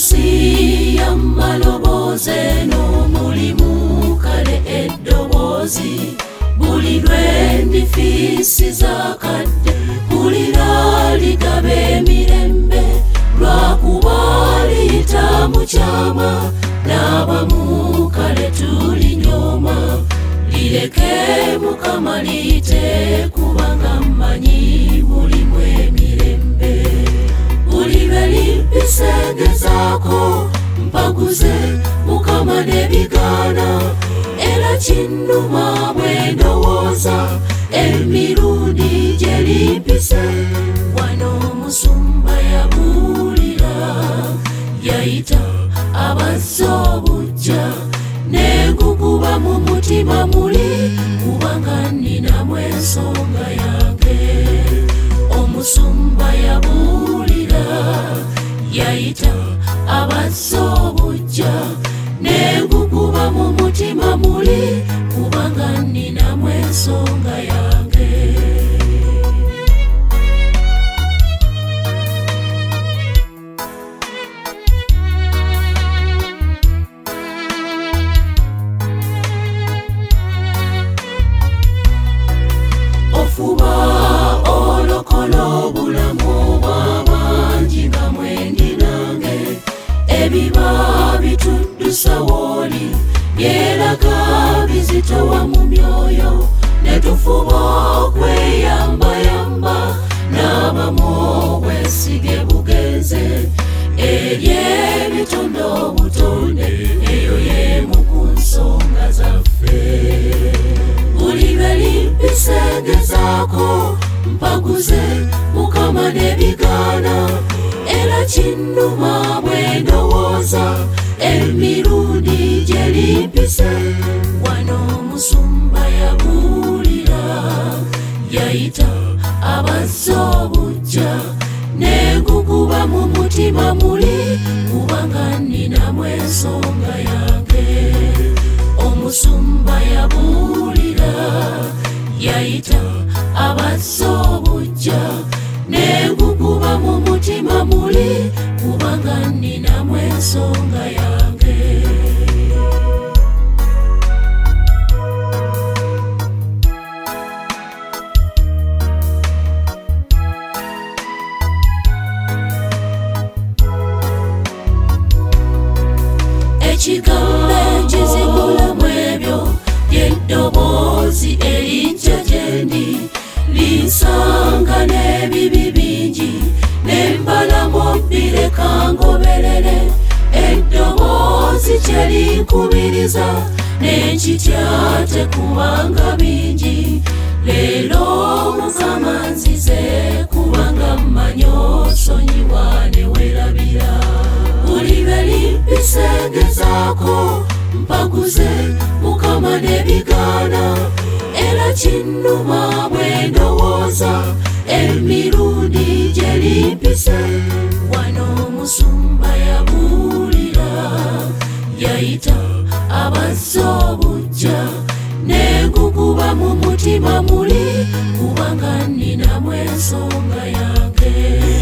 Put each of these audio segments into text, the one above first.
Ensi y'amaloboozi n'omulimu kale eddoboozi buli lw'endifiisiza kadde mpulira ligaba emirembe lwakuba liyita mu kyama n'abamu kale tulinyooma lireke Mukama liyite kubanga mmanyi mulimu emirembe buli lwe limpisengezaako mpaguze Mukama n'ebigaana era kinnuma bwe ndowooza emirundi gye limpise wano omusumba yabuulira yayita abazza obujja nenguguba mu mutima muli kubanga nninamu ensonga yange omusumba yabuulira yayita abazza obujja nenguguba mu mutima muli kubanga nninamu ensonga yange ofuba olokola obulamu bw'abangi nga mwendi nange ebiba bituddusa wooli byeraga bizitowa mu myoyo ne tufuba okweyambayamba n'abamu obwesige bugenze eri ebitondo obutonde eyo y'emu ku nsonga zaffe buli lwe limpisengezaako mpaguze Mukama n'ebigaana era kinnuma bwe ndowooza emirundi gye limpise wano omusumba yabuulira yayita abazza obujja nenguguba mu mutima muli kubanga nninamu ensonga yange omusumba yabuulira yayita abazza obujja nenguguba mu mutima muli kubanga nninamu ensonga yange ekigambo ekizigulamu ebyo ly'eddoboozi erijja gye ndi linsanga n'ebibi bingi nembalamu bireka ngoberere eddoboozi kye linkubiriza n'enkitya tekubanga bingi leero Mukama nzize kubanga mmanyi osonyiwa ne weerabira buli lwe limpisengezaako mpaguze Mukama n'ebigaana era kinnuma bwe ndowooza emirundi gye limpise wano omusumba yabuulira yayita abazza obujja nenguguba mu mutima muli kubanga nninamu ensonga yange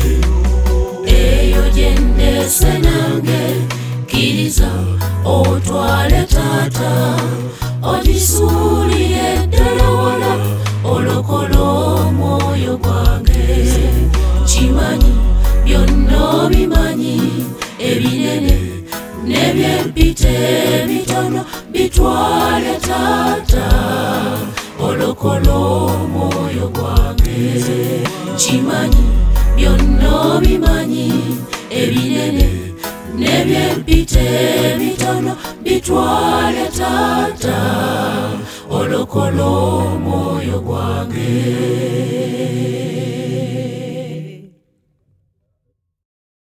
eyo gye ndeese nange kkiriza otwale taata ogisuulire ddala wala olokola omwoyo gwange kimanyi byonna obimanyi ebinene n'ebyempita ebitono bitwale taata olokola omwoyo gwange kimanyi byonna obimanyi ebinene n'ebyempita ebitono bitwale taata olokola omwoyo gwange